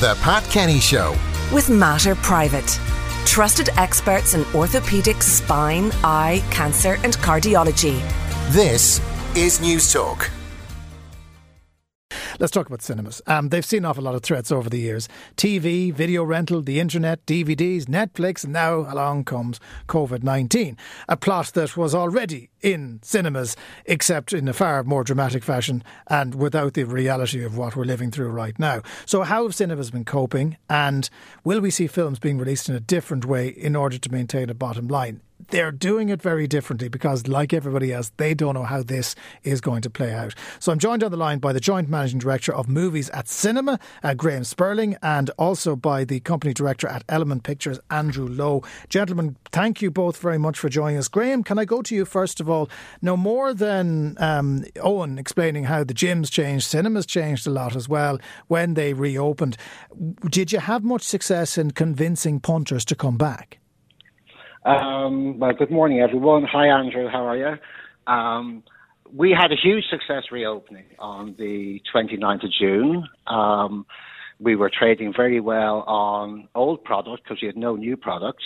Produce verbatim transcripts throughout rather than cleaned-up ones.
The Pat Kenny Show with Mater Private. Trusted experts in orthopaedics, spine, eye, cancer and cardiology. This is News Talk. Let's talk about cinemas. Um, they've seen an awful lot of threats over the years. T V, video rental, the internet, D V Ds, Netflix, and now along comes COVID nineteen. A plot that was already in cinemas, except in a far more dramatic fashion and without the reality of what we're living through right now. So how have cinemas been coping, and will we see films being released in a different way in order to maintain a bottom line? They're doing it very differently because, like everybody else, they don't know how this is going to play out. So I'm joined on the line by the Joint Managing Director of Movies at Cinema, uh, Graham Sperling, and also by the Company Director at Element Pictures, Andrew Lowe. Gentlemen, thank you both very much for joining us. Graham, can I go to you first of all? No more than um, Owen explaining how the gyms changed, cinemas changed a lot as well when they reopened. Did you have much success in convincing punters to come back? Um, well, good morning, everyone. Hi, Andrew. How are you? Um, we had a huge success reopening on the twenty-ninth of June. Um, we were trading very well on old product because we had no new products.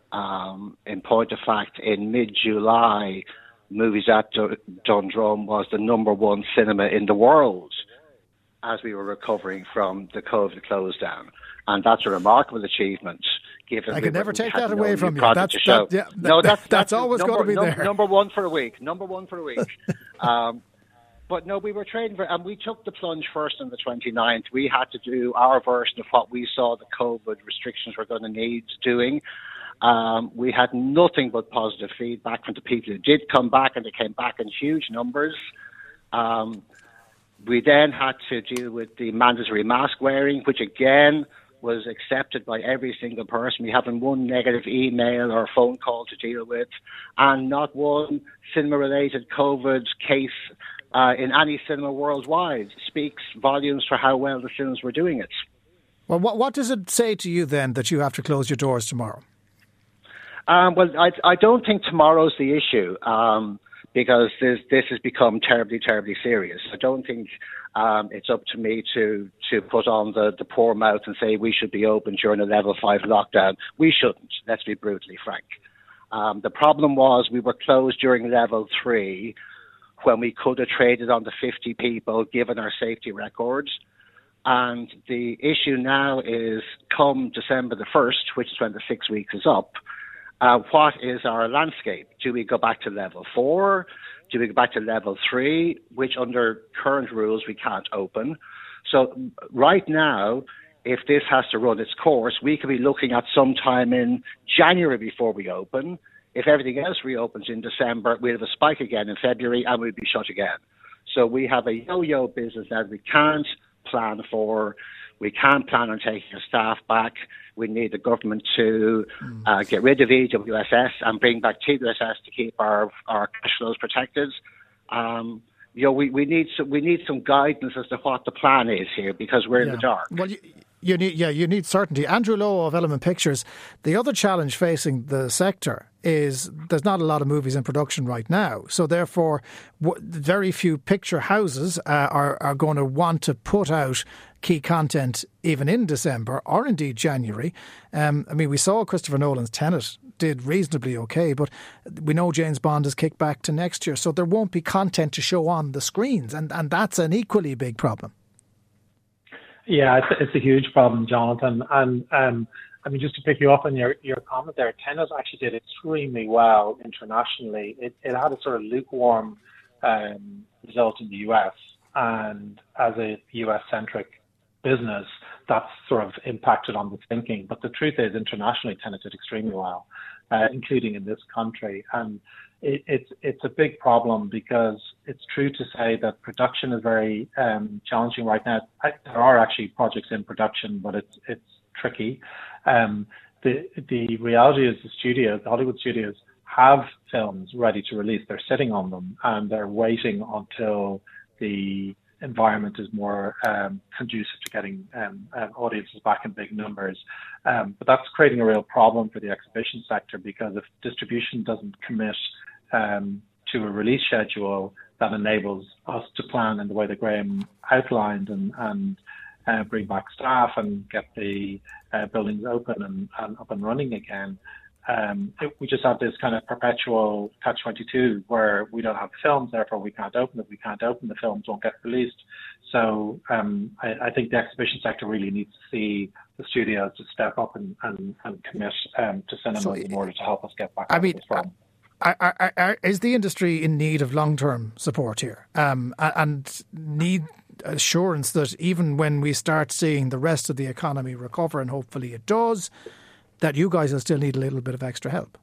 Um, in point of fact, in mid-July, Movies at D- Dundrum was the number one cinema in the world as we were recovering from the COVID close down. And that's a remarkable achievement. Given I can never take that no away from you. That's, that, yeah, that, no, that's, that's, that's always number, got to be number, there. Number one for a week. Number one for a week. um, but no, we were trading for, and we took the plunge first on the twenty-ninth. We had to do our version of what we saw the COVID restrictions were going to need doing. Um, we had nothing but positive feedback from the people who did come back, and they came back in huge numbers. Um, we then had to deal with the mandatory mask wearing, which again was accepted by every single person. We haven't one negative email or phone call to deal with, and not one cinema-related COVID case uh, in any cinema worldwide. Speaks volumes for how well the cinemas were doing it. Well, what, what does it say to you then that you have to close your doors tomorrow? Um, well, I, I don't think tomorrow's the issue um, because this, this has become terribly, terribly serious. I don't think um, it's up to me to, to put on the, the poor mouth and say we should be open during a level five lockdown. We shouldn't, let's be brutally frank. Um, the problem was we were closed during level three when we could have traded on the fifty people given our safety records. And the issue now is come December the first, which is when the six weeks is up, Uh, what is our landscape? Do we go back to level four? Do we go back to level three, which under current rules we can't open? So right now, if this has to run its course, we could be looking at sometime in January before we open. If everything else reopens in December, we'll have a spike again in February and we'll be shut again. So we have a yo-yo business that we can't plan for. We can't plan on taking our staff back. We need the government to uh, get rid of E W S S and bring back T W S S to keep our, our cash flows protected. Um, you know, we, we need some we need some guidance as to what the plan is here because we're yeah. in the dark. Well, you, you need yeah, you need certainty. Andrew Lowe of Element Pictures. The other challenge facing the sector is there's not a lot of movies in production right now, so therefore, w- very few picture houses uh, are are going to want to put out key content even in December or indeed January. Um, I mean, we saw Christopher Nolan's Tenet did reasonably okay, but we know James Bond is kicked back to next year, so there won't be content to show on the screens, and, and that's an equally big problem. Yeah, it's, it's a huge problem, Jonathan. And um, I mean, just to pick you up on your, your comment there, Tenet actually did extremely well internationally. It, it had a sort of lukewarm um, result in the U S, and as a U S-centric business, that's sort of impacted on the thinking. But the truth is, internationally, Tenet did extremely well, uh, including in this country. And it, it's it's a big problem because it's true to say that production is very um, challenging right now. I, there are actually projects in production, but it's it's tricky. Um, the the reality is the studios, the Hollywood studios, have films ready to release. They're sitting on them and they're waiting until the environment is more um, conducive to getting um, um, audiences back in big numbers. Um, but that's creating a real problem for the exhibition sector, because if distribution doesn't commit um, to a release schedule that enables us to plan in the way that Graham outlined and, and uh, bring back staff and get the uh, buildings open and, and up and running again. Um, it, we just have this kind of perpetual catch twenty-two where we don't have films, therefore we can't open it. We can't open the films, won't get released. So um, I, I think the exhibition sector really needs to see the studios to step up and, and, and commit um, to cinema so, in order to help us get back I out mean, of this problem. Are, are, are, is the industry in need of long-term support here um, and need assurance that even when we start seeing the rest of the economy recover, and hopefully it does, that you guys will still need a little bit of extra help?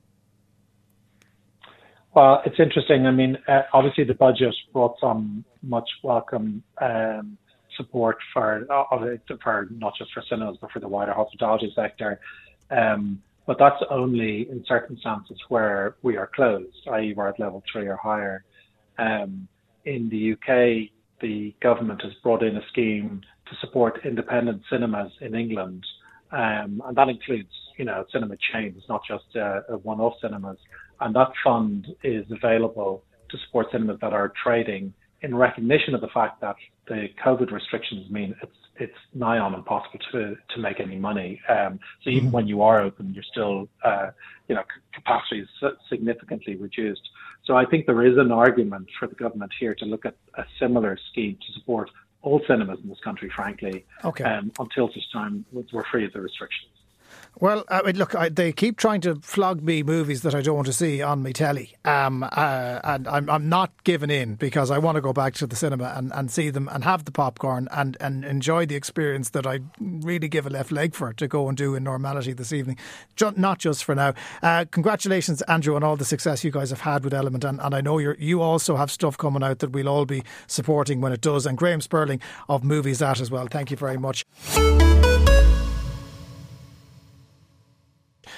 Well, it's interesting. I mean, uh, obviously the budget brought some much welcome um, support for, uh, for not just for cinemas, but for the wider hospitality sector. Um, but that's only in circumstances where we are closed, that is we're at level three or higher. Um, in the U K, the government has brought in a scheme to support independent cinemas in England. Um, and that includes, you know, cinema chains, not just uh, one-off cinemas. And that fund is available to support cinemas that are trading in recognition of the fact that the COVID restrictions mean it's it's nigh on impossible to to make any money. Um, so even when you are open, you're still, uh, you know, capacity is significantly reduced. So I think there is an argument for the government here to look at a similar scheme to support all cinemas in this country, frankly, okay. um, until such time we're free of the restrictions. Well, I mean, look, I, they keep trying to flog me movies that I don't want to see on my telly, um, uh, and I'm, I'm not giving in because I want to go back to the cinema and, and see them and have the popcorn and, and enjoy the experience that I really give a left leg for to go and do in normality this evening, not just for now. Uh, congratulations, Andrew, on all the success you guys have had with Element, and, and I know you're, you also have stuff coming out that we'll all be supporting when it does, and Graham Sperling of Movies That as well. Thank you very much.